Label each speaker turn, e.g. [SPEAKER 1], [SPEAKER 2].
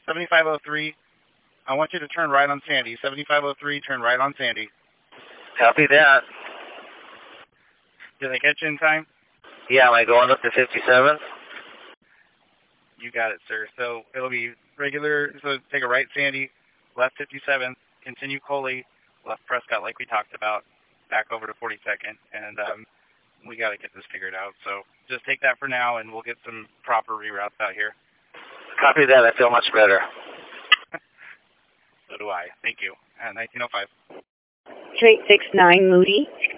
[SPEAKER 1] 7503. I want you to turn right on Sandy. 7503, turn right on Sandy.
[SPEAKER 2] Copy that.
[SPEAKER 1] Did I catch you in time?
[SPEAKER 2] Yeah, am I going up to 57?
[SPEAKER 1] You got it, sir. So it'll be regular, so take a right Sandy, left 57, continue Coley, left Prescott like we talked about, back over to 42nd, and we got to get this figured out. So just take that for now, and we'll get some proper reroutes out here.
[SPEAKER 2] Copy that. I feel much better.
[SPEAKER 1] So do I. Thank you. 1905.
[SPEAKER 3] Straight 69 Moody.